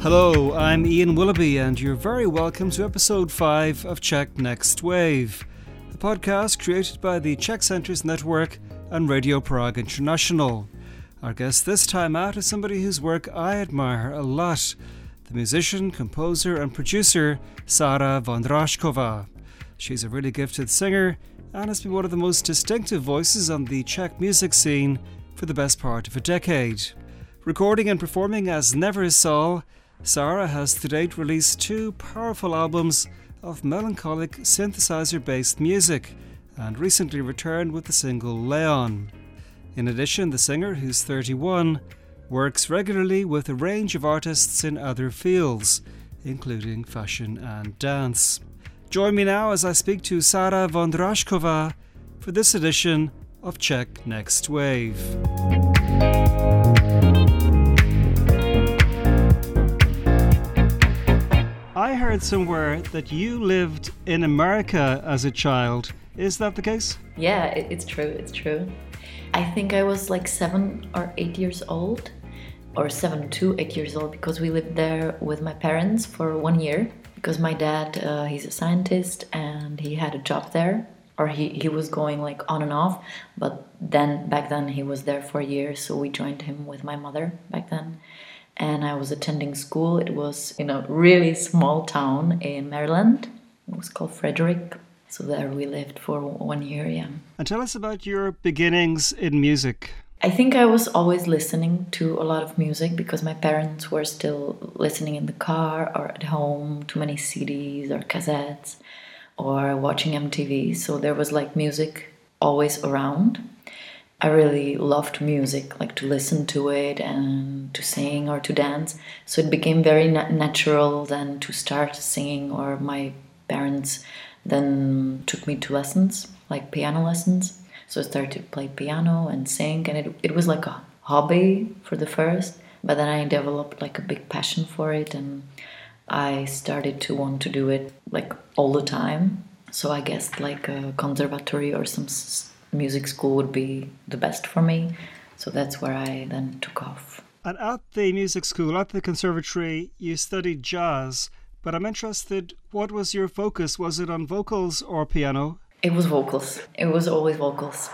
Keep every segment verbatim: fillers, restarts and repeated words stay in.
Hello, I'm Ian Willoughby, and you're very welcome to episode five of Czech Next Wave, a podcast created by the Czech Centres Network and Radio Prague International. Our guest this time out is somebody whose work I admire a lot, the musician, composer and producer Sara Vondrašková. She's a really gifted singer and has been one of the most distinctive voices on the Czech music scene for the best part of a decade. Recording and performing as Never Saw, Sara has to date released two powerful albums of melancholic synthesizer-based music and recently returned with the single Leon. In addition, the singer, who's thirty-one, works regularly with a range of artists in other fields, including fashion and dance. Join me now as I speak to Sara Vondrašková for this edition of Czech Next Wave. I heard somewhere that you lived in America as a child. Is that the case? Yeah, it, it's true, it's true. I think I was like seven or eight years old, or seven to eight years old, because we lived there with my parents for one year. Because my dad, uh, he's a scientist and he had a job there, or he, he was going like on and off. But then back then he was there for a year, so we joined him with my mother back then. And I was attending school. It was in a really small town in Maryland. It was called Frederick. So there we lived for one year, yeah. And tell us about your beginnings in music. I think I was always listening to a lot of music because my parents were still listening in the car or at home to many C Ds or cassettes or watching M T V. So there was like music always around. I really loved music, like to listen to it and to sing or to dance. So it became very na- natural then to start singing, or my parents then took me to lessons, like piano lessons. So I started to play piano and sing, and it, it was like a hobby for the first, but then I developed like a big passion for it, and I started to want to do it like all the time. So I guess like a conservatory or some s- music school would be the best for me. So that's where I then took off. And at the music school, at the conservatory, you studied jazz, but I'm interested, what was your focus? Was it on vocals or piano? It was vocals. It was always vocals.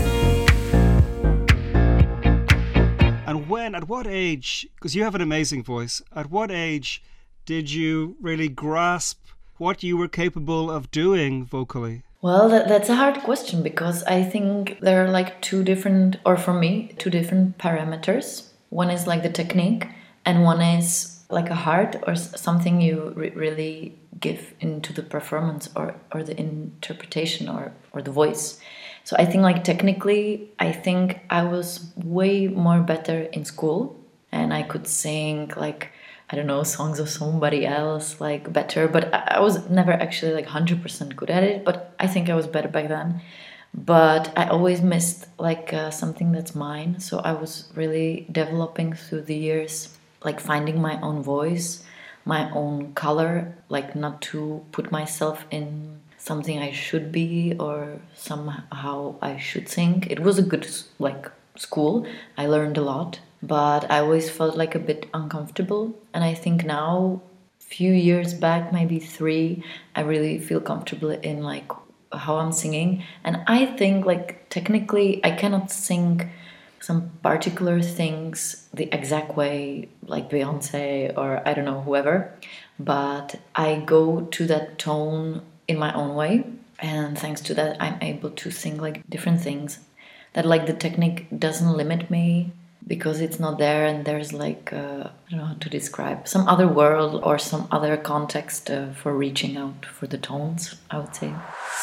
And when, at what age, because you have an amazing voice, at what age did you really grasp what you were capable of doing vocally? Well, that, that's a hard question, because I think there are like two different, or for me, two different parameters. One is like the technique, and one is like a heart or something you re- really give into the performance or, or the interpretation or, or the voice. So I think like technically, I think I was way more better in school, and I could sing like, I don't know, songs of somebody else like better, but I, I was never actually like one hundred percent good at it, but I think I was better back then. But I always missed like uh, something that's mine. So I was really developing through the years, like finding my own voice, my own color, like not to put myself in something I should be or somehow I should sing. It was a good like school. I learned a lot, but I always felt like a bit uncomfortable. And I think now, few years back, maybe three, I really feel comfortable in like how I'm singing. And I think like technically I cannot sing some particular things the exact way, like Beyonce or I don't know, whoever. But I go to that tone in my own way. And thanks to that, I'm able to sing like different things. That like the technique doesn't limit me because it's not there, and there's like, uh, I don't know how to describe, some other world or some other context uh, for reaching out for the tones, I would say.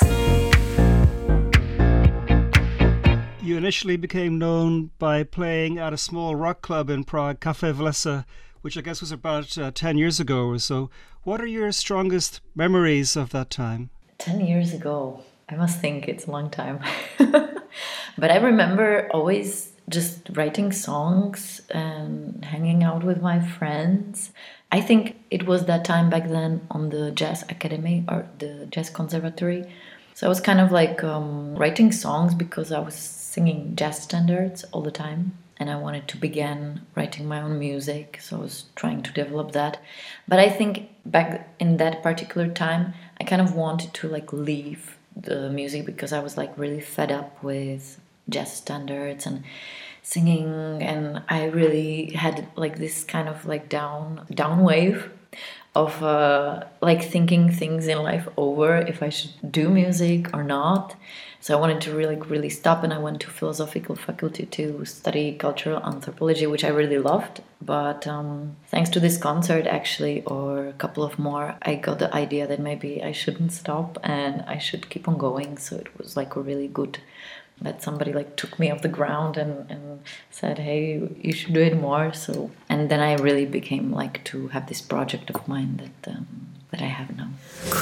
You initially became known by playing at a small rock club in Prague, Café v lese, which I guess was about uh, ten years ago or so. What are your strongest memories of that time? ten years ago. I must think it's a long time. But I remember always just writing songs and hanging out with my friends. I think it was that time back then on the Jazz Academy or the Jazz Conservatory. So I was kind of like um, writing songs because I was singing jazz standards all the time. and I wanted to begin writing my own music, so I was trying to develop that. But I think back in that particular time, I kind of wanted to like leave the music because I was like really fed up with jazz standards and singing, and I really had like this kind of like down down wave of uh, like thinking things in life over, if I should do music or not. So I wanted to really really stop, and I went to philosophical faculty to study cultural anthropology, which I really loved. But um, thanks to this concert actually, or a couple of more, I got the idea that maybe I shouldn't stop and I should keep on going. So it was like a really good that somebody like took me off the ground and, and said, hey, you should do it more. So, and then I really became like to have this project of mine that um, that I have now.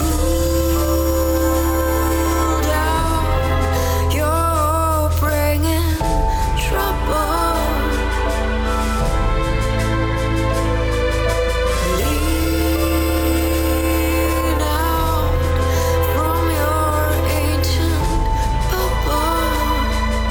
Cool down, you're bringing trouble. Lean out from your ancient bubble.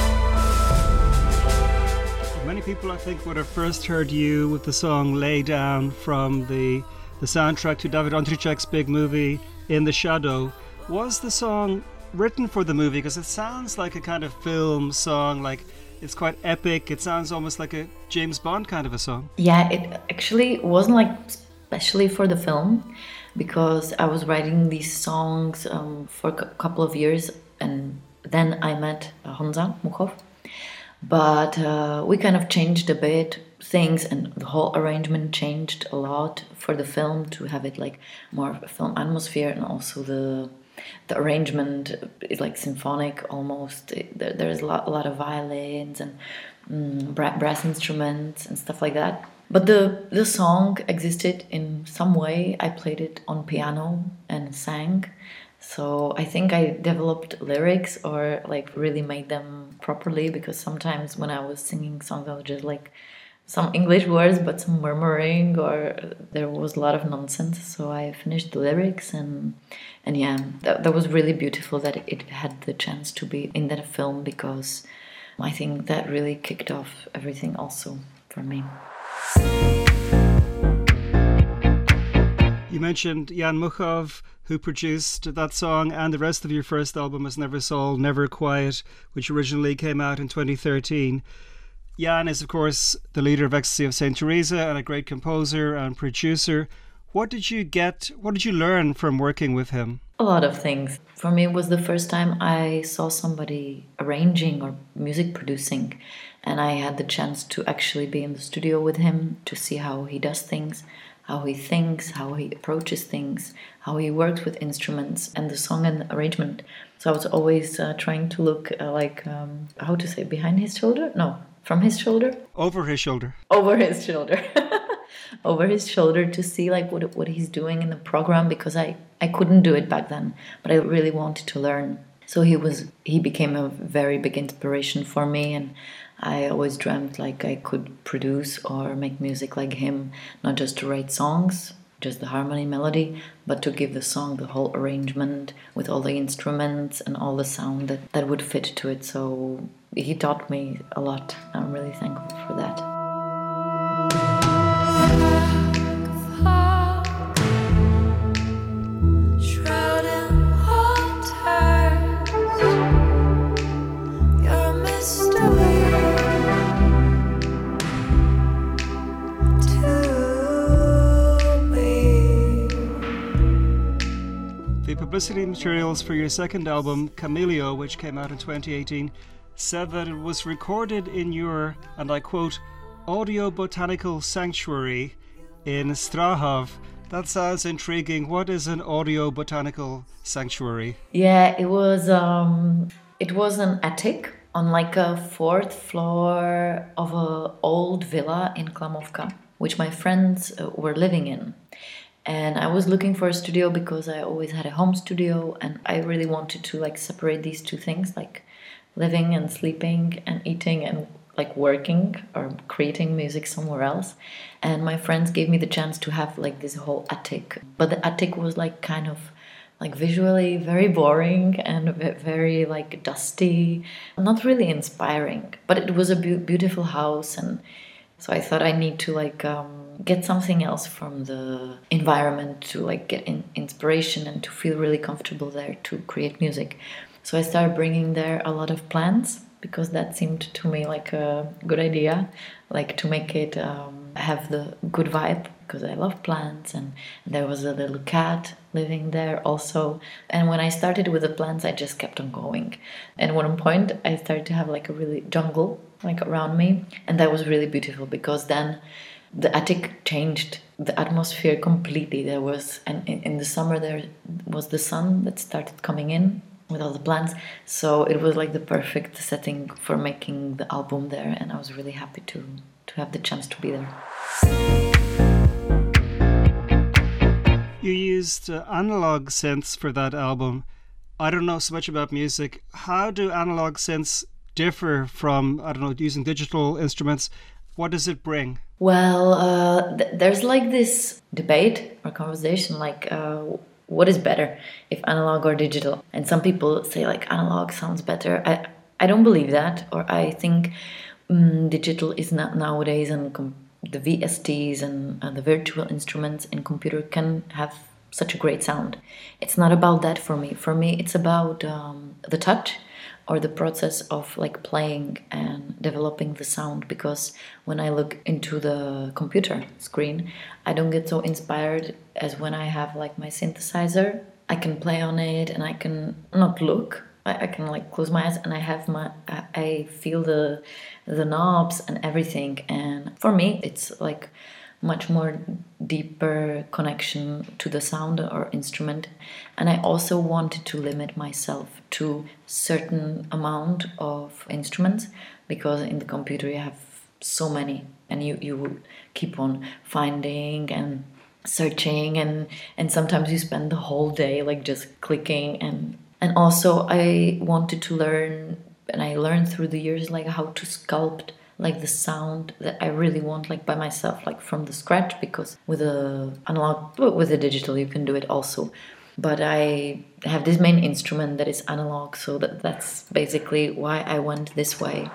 Many people, I think, would have first heard you with the song Lay Down from the, the soundtrack to David Ondřejček's big movie In the Shadow. Was the song written for the movie? Because it sounds like a kind of film song, like it's quite epic. It sounds almost like a James Bond kind of a song. Yeah, it actually wasn't like especially for the film, because I was writing these songs um, for a cu- couple of years, and then I met uh, Honza Muchov. But uh, we kind of changed a bit things, and the whole arrangement changed a lot for the film to have it like more of a film atmosphere, and also the the arrangement is like symphonic almost. It, there, there's a lot, a lot of violins and um, brass instruments and stuff like that. But the the song existed in some way. I played it on piano and sang. So I think I developed lyrics or like really made them properly, because sometimes when I was singing songs I was just like some English words but some murmuring, or there was a lot of nonsense. So I finished the lyrics, and and yeah, that, that was really beautiful that it had the chance to be in that film, because I think that really kicked off everything also for me. You mentioned Jan Muchov, who produced that song and the rest of your first album, As Never Soul, Never Quiet, which originally came out in twenty thirteen. Jan is, of course, the leader of Ecstasy of Saint Teresa and a great composer and producer. What did you get, what did you learn from working with him? A lot of things. For me, it was the first time I saw somebody arranging or music producing, and I had the chance to actually be in the studio with him to see how he does things, how he thinks, how he approaches things, how he works with instruments and the song and the arrangement. So I was always uh, trying to look uh, like, um, how to say, behind his shoulder? No, from his shoulder? Over his shoulder. Over his shoulder. Over his shoulder to see like what what he's doing in the program, because I, I couldn't do it back then, but I really wanted to learn. So he was he became a very big inspiration for me, and I always dreamt like I could produce or make music like him, not just to write songs, just the harmony, melody, but to give the song the whole arrangement with all the instruments and all the sound that, that would fit to it. So he taught me a lot. I'm really thankful for that. The publicity materials for your second album, Camilio, which came out in twenty eighteen, said that it was recorded in your, and I quote, audio botanical sanctuary in Strahov. That sounds intriguing. What is an audio botanical sanctuary? Yeah, it was um, it was an attic on like a fourth floor of an old villa in Klamovka, which my friends uh, were living in. And I was looking for a studio because I always had a home studio, and I really wanted to like separate these two things, like living and sleeping and eating and like working or creating music somewhere else. And my friends gave me the chance to have like this whole attic. But the attic was like kind of like visually very boring and very like dusty, not really inspiring. But it was a be- beautiful house, and so I thought I need to like um, get something else from the environment to like get in- inspiration and to feel really comfortable there to create music. So I started bringing there a lot of plants because that seemed to me like a good idea, like to make it um, have the good vibe, because I love plants, and there was a little cat living there also. And when I started with the plants, I just kept on going. And at one point, I started to have like a really jungle like around me, and that was really beautiful because then the attic changed the atmosphere completely. There was, and in, in the summer there was the sun that started coming in with all the plants, so it was like the perfect setting for making the album there, and I was really happy to to have the chance to be there. You used uh, analog synths for that album. I don't know so much about music. How do analog synths differ from, I don't know, using digital instruments? What does it bring? Well, uh, th- there's like this debate or conversation, like uh, what is better, if analog or digital? And some people say like analog sounds better. I I don't believe that, or I think um, digital is not nowadays, and com- the V S Ts and uh, the virtual instruments in computer can have such a great sound. It's not about that for me. For me, it's about um, the touch, or the process of like playing and developing the sound, because when I look into the computer screen, I don't get so inspired as when I have like my synthesizer. I can play on it and I can not look. I, I can like close my eyes and I have my I, I feel the the knobs and everything. And for me, it's like much more deeper connection to the sound or instrument. And I also wanted to limit myself to certain amount of instruments, because in the computer you have so many, and you you keep on finding and searching, and and sometimes you spend the whole day like just clicking. and and also I wanted to learn, and I learned through the years like how to sculpt like the sound that I really want, like by myself, like from the scratch, because with a analog, with a digital you can do it also. But I have this main instrument that is analog, so that that's basically why I went this way.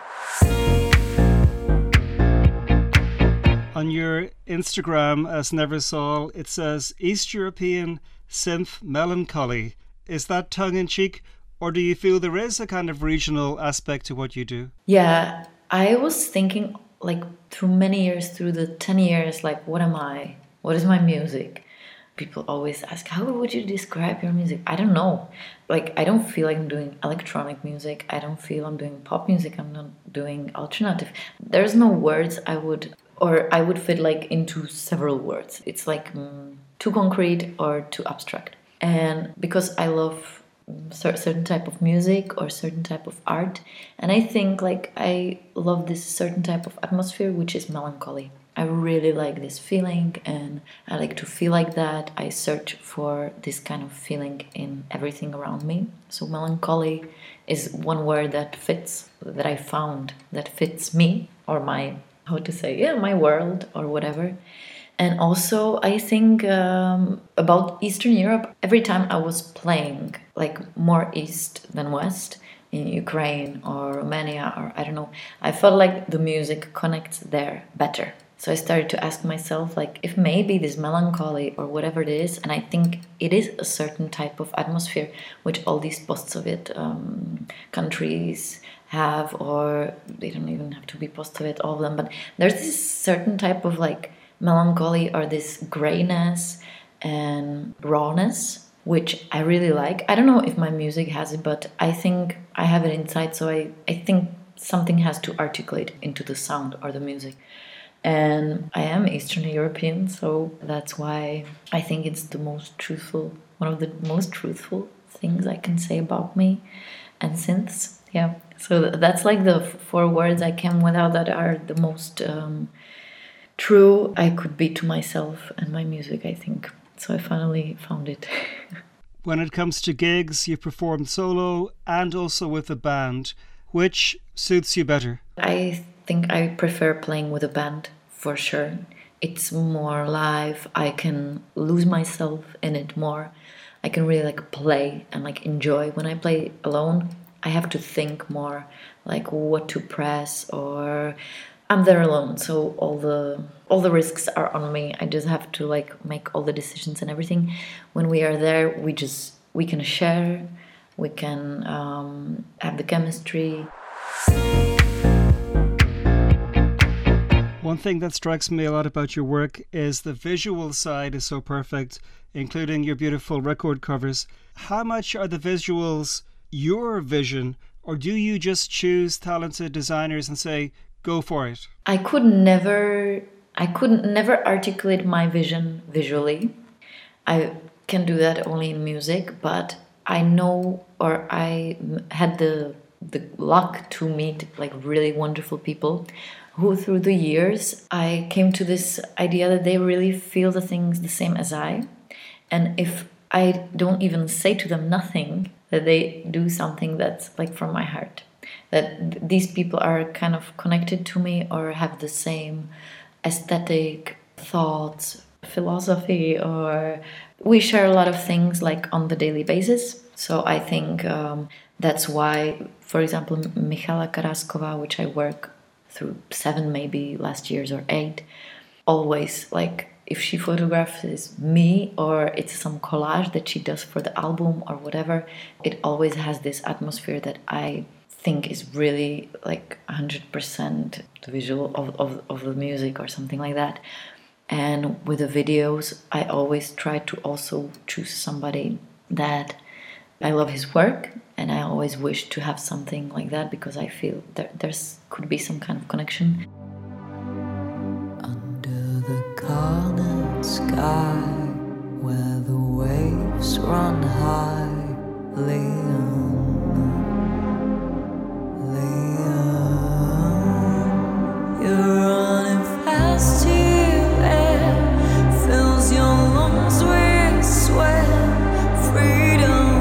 On your Instagram as Neversol, it says East European synth melancholy. Is that tongue-in-cheek, or do you feel there is a kind of regional aspect to what you do? Yeah, I was thinking like through many years, through the ten years, like what am I? What is my music? People always ask, how would you describe your music? I don't know. Like, I don't feel like I'm doing electronic music. I don't feel I'm doing pop music. I'm not doing alternative. There's no words I would, or I would fit like into several words. It's like mm, too concrete or too abstract. And because I love certain type of music or certain type of art, and I think like I love this certain type of atmosphere, which is melancholy. I really like this feeling, and I like to feel like that. I search for this kind of feeling in everything around me. So melancholy is one word that fits, that I found, that fits me, or my, how to say, yeah, my world or whatever. And also I think um, about Eastern Europe, every time I was playing like more east than west, in Ukraine or Romania, or I don't know, I felt like the music connects there better. So I started to ask myself, like, if maybe this melancholy or whatever it is, and I think it is a certain type of atmosphere which all these post-Soviet um, countries have, or they don't even have to be post-Soviet, all of them, but there's this certain type of like melancholy or this grayness and rawness, which I really like. I don't know if my music has it, but I think I have it inside, so I, I think something has to articulate into the sound or the music. And I am Eastern European, so that's why I think it's the most truthful, one of the most truthful things I can say about me and synths. Yeah, so that's like the four words I came without that are the most um, true I could be to myself and my music, I think. So I finally found it. When it comes to gigs, you've performed solo and also with a band. Which suits you better? I think I prefer playing with a band, for sure. It's more live. I can lose myself in it more. I can really like play and like enjoy. When I play alone, I have to think more, like what to press, or I'm there alone, so all the all the risks are on me. I just have to like make all the decisions and everything. When we are there, we just we can share, we can um, have the chemistry. One thing that strikes me a lot about your work is the visual side is so perfect, including your beautiful record covers. How much are the visuals your vision, or do you just choose talented designers and say, go for it? I could never, I could never articulate my vision visually. I can do that only in music, but I know, or I had the the luck to meet like really wonderful people who through the years I came to this idea that they really feel the things the same as I. And if I don't even say to them nothing, that they do something that's like from my heart. That th- these people are kind of connected to me or have the same aesthetic, thoughts, philosophy, or we share a lot of things like on the daily basis. So I think um, that's why, for example, Michala Karaskova, which I work through seven maybe last years or eight, always like if she photographs me or it's some collage that she does for the album or whatever, it always has this atmosphere that I think is really like one hundred percent the visual of, of, of the music or something like that. And with the videos, I always try to also choose somebody that I love his work, and I always wish to have something like that because I feel there there's could be some kind of connection. Under the cornered sky, where the waves run high, Leon, Leon, you're running fast here, air fills your lungs with sweat, freedom.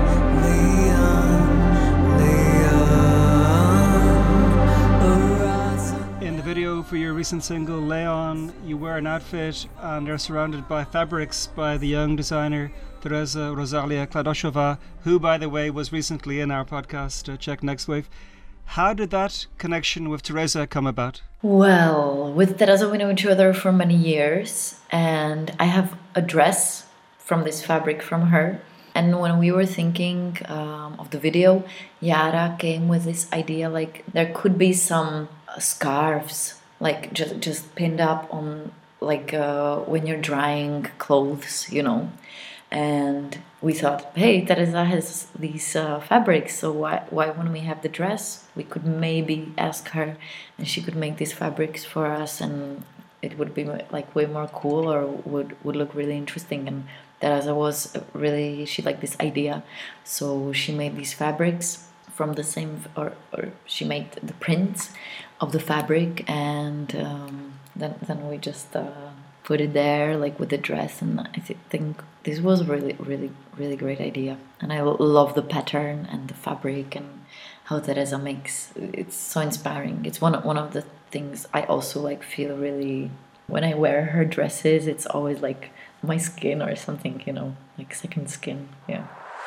In the video for your recent single, Leon, you wear an outfit and are surrounded by fabrics by the young designer Teresa Rosalia Kladoshova, who, by the way, was recently in our podcast, uh, Czech Next Wave. How did that connection with Teresa come about? Well, with Teresa we know each other for many years, and I have a dress from this fabric from her. And when we were thinking um, of the video, Yara came with this idea like there could be some uh, scarves, like just just pinned up on like uh, when you're drying clothes, you know. And we thought, hey, Teresa has these uh, fabrics, so why why wouldn't we have the dress? We could maybe ask her, and she could make these fabrics for us, and it would be like way more cool, or would would look really interesting. And Teresa was really, she liked this idea, so she made these fabrics from the same, or, or she made the prints of the fabric, and um, then then we just uh, put it there like with the dress, and I th- think this was really really really great idea, and I l- love the pattern and the fabric and how Teresa makes, it's so inspiring. It's one of, one of the things I also like feel really, when I wear her dresses, it's always like my skin or something, you know, like second skin. Yeah.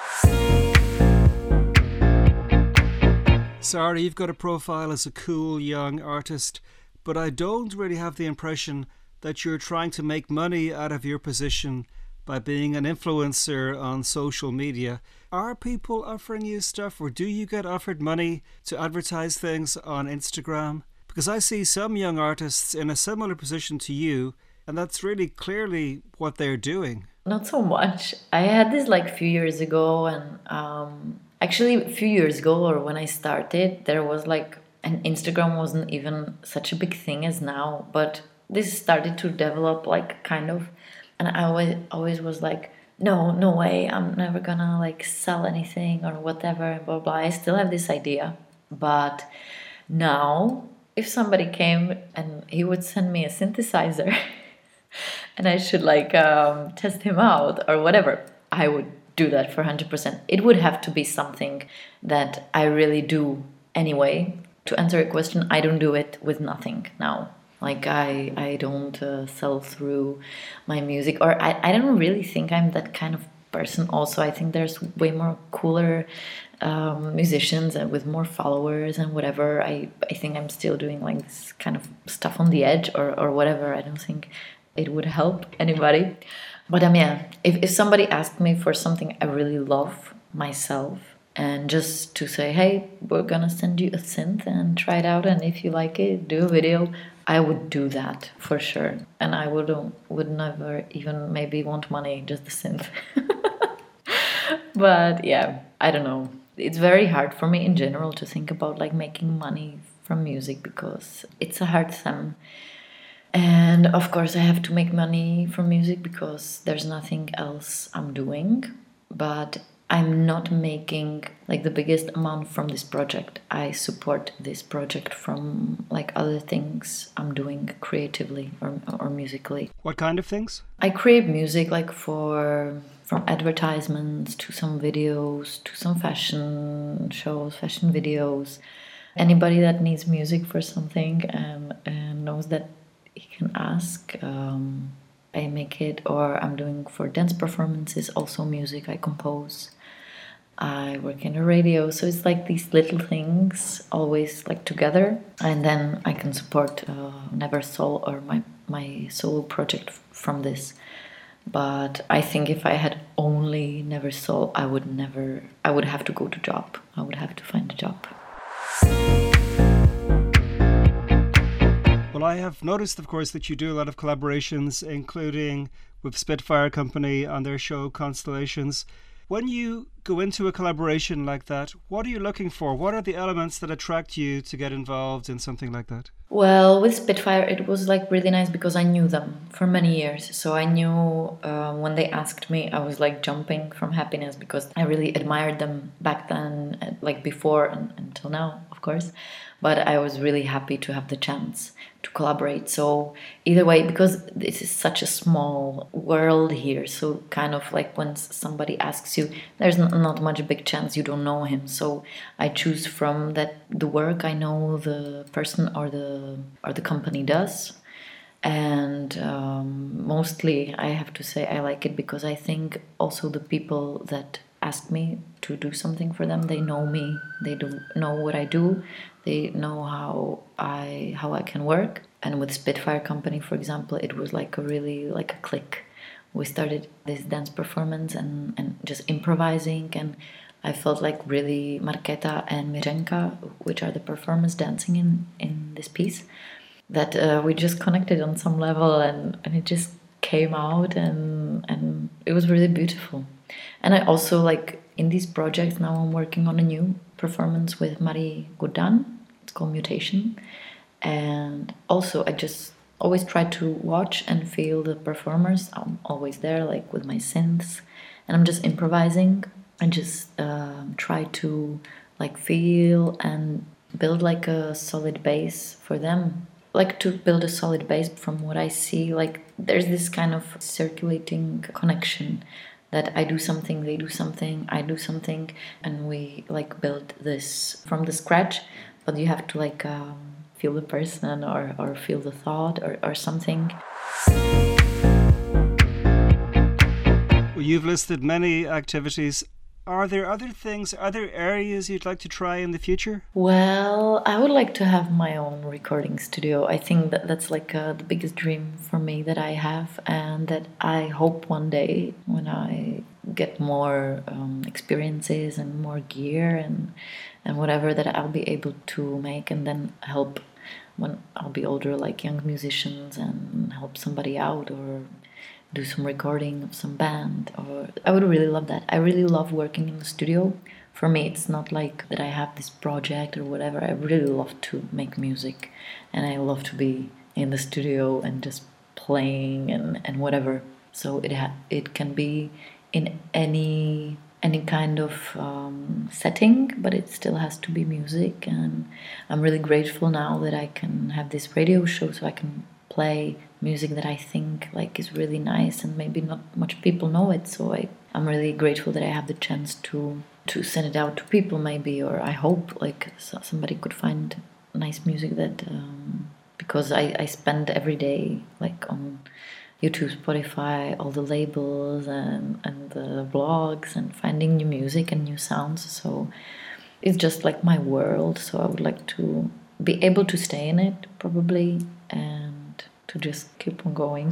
Sorry, you've got a profile as a cool young artist, but I don't really have the impression that you're trying to make money out of your position by being an influencer on social media. Are people offering you stuff, or do you get offered money to advertise things on Instagram? Because I see some young artists in a similar position to you, and that's really clearly what they're doing. Not so much. I had this like a few years ago, and um, actually a few years ago, or when I started, there was like, and Instagram wasn't even such a big thing as now, but this started to develop like kind of, and I always always was like, no, no way, I'm never gonna like sell anything or whatever, blah blah. I still have this idea, but now if somebody came and he would send me a synthesizer and I should like um, test him out or whatever, I would do that for one hundred percent. It would have to be something that I really do anyway. To answer your question, I don't do it with nothing now. Like I, I don't uh, sell through my music, or I, I don't really think I'm that kind of person. Also, I think there's way more cooler um, musicians and with more followers and whatever. I, I think I'm still doing like this kind of stuff on the edge or, or whatever. I don't think it would help anybody. But um, yeah, if, if somebody asked me for something I really love myself, and just to say, hey, we're gonna send you a synth and try it out, and if you like it, do a video, I would do that for sure. And I would would never even maybe want money, just the synth. But yeah, I don't know. It's very hard for me in general to think about like making money from music because it's a hard thing. And of course I have to make money from music because there's nothing else I'm doing. But I'm not making like the biggest amount from this project. I support this project from like other things I'm doing creatively or, or musically. What kind of things? I create music like for from advertisements to some videos to some fashion shows, fashion videos. Anybody that needs music for something and, and knows that he can ask. Um, I make it, or I'm doing for dance performances, also music I compose. I work in a radio, so it's like these little things always like together, and then I can support uh, Never Soul or my, my solo project f- from this. But I think if I had only Never Soul, I would never, I would have to go to job. I would have to find a job. Well, I have noticed, of course, that you do a lot of collaborations, including with Spitfire Company on their show Constellations. When you go into a collaboration like that, what are you looking for? What are the elements that attract you to get involved in something like that? Well, with Spitfire, it was like really nice because I knew them for many years. So I knew uh, when they asked me, I was like jumping from happiness because I really admired them back then, like before and until now, of course. But I was really happy to have the chance to collaborate. So either way, because this is such a small world here, so kind of like when somebody asks you, there's not much a big chance you don't know him. So I choose from that the work I know the person or the or the company does. And um, mostly I have to say I like it because I think also the people that ask me to do something for them, they know me, they do know what I do, they know how I how I can work. And with Spitfire Company, for example, it was like a really like a click. We started this dance performance and, and just improvising, and I felt like really Marketa and Mirenka, which are the performers dancing in, in this piece, that uh, we just connected on some level, and, and it just came out, and and it was really beautiful. And I also like in these projects now I'm working on a new performance with Marie Gourdan. It's called Mutation. And also I just always try to watch and feel the performers. I'm always there like with my synths, and I'm just improvising and just uh, try to like feel and build like a solid base for them. Like to build a solid base from what I see, like there's this kind of circulating connection that I do something, they do something, I do something, and we like build this from the scratch. But you have to like um, feel the person or, or feel the thought or, or something. Well, you've listed many activities. Are there other things, other areas you'd like to try in the future? Well, I would like to have my own recording studio. I think that that's like uh, the biggest dream for me that I have, and that I hope one day when I get more um, experiences and more gear and and whatever, that I'll be able to make and then help when I'll be older, like young musicians, and help somebody out or do some recording of some band. Or I would really love that. I really love working in the studio. For me, it's not like that I have this project or whatever. I really love to make music, and I love to be in the studio and just playing and, and whatever. So it ha- it can be in any any kind of um, setting, but it still has to be music. And I'm really grateful now that I can have this radio show, so I can play music that I think like is really nice, and maybe not much people know it. So I, I'm really grateful that I have the chance to to send it out to people, maybe, or I hope like so somebody could find nice music that um, because I, I spend every day like on YouTube, Spotify, all the labels and, and the blogs and finding new music and new sounds. So it's just like my world. So I would like to be able to stay in it probably and to just keep on going.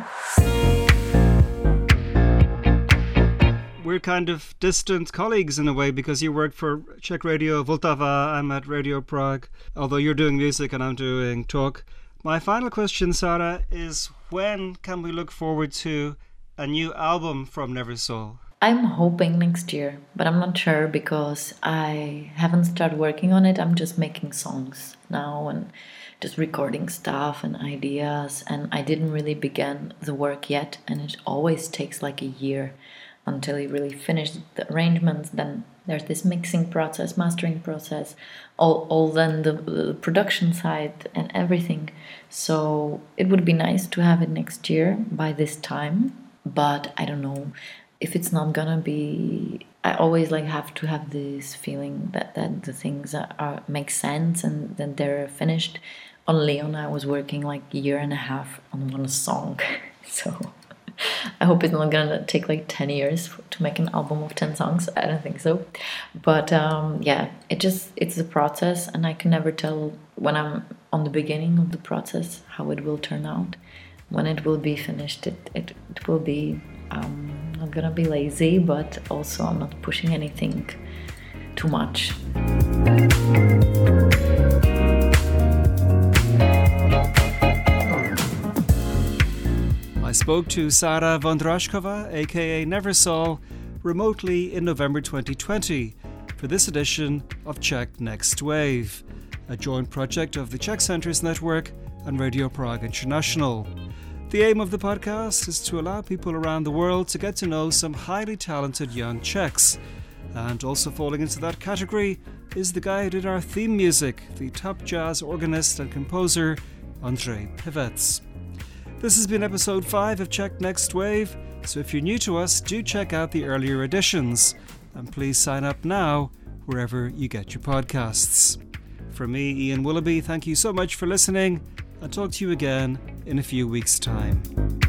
We're kind of distant colleagues in a way because you work for Czech Radio Vltava, I'm at Radio Prague, although you're doing music and I'm doing talk. My final question, Sara, is when can we look forward to a new album from Neversoul? I'm hoping next year, but I'm not sure because I haven't started working on it. I'm just making songs now and just recording stuff and ideas, and I didn't really begin the work yet, and it always takes like a year until you really finish the arrangements. Then there's this mixing process, mastering process, all, all then the, the production side and everything. So it would be nice to have it next year by this time, but I don't know if it's not gonna be. I always like have to have this feeling that, that the things are, are make sense and that they're finished. On Leon, I was working like a year and a half on one song, so I hope it's not gonna take like ten years to make an album of ten songs. I don't think so, but um, yeah, it just it's a process, and I can never tell when I'm on the beginning of the process how it will turn out. When it will be finished, it it, it will be. Um, I'm not gonna be lazy, but also I'm not pushing anything too much. I spoke to Sara Vondrashkova, aka Neversoul, remotely in November twenty twenty for this edition of Czech Next Wave, a joint project of the Czech Centres Network and Radio Prague International. The aim of the podcast is to allow people around the world to get to know some highly talented young Czechs. And also falling into that category is the guy who did our theme music, the top jazz organist and composer, Ondřej Pivec. This has been episode five of Czech Next Wave, so if you're new to us, do check out the earlier editions. And please sign up now, wherever you get your podcasts. From me, Ian Willoughby, thank you so much for listening, and talk to you again in a few weeks' time.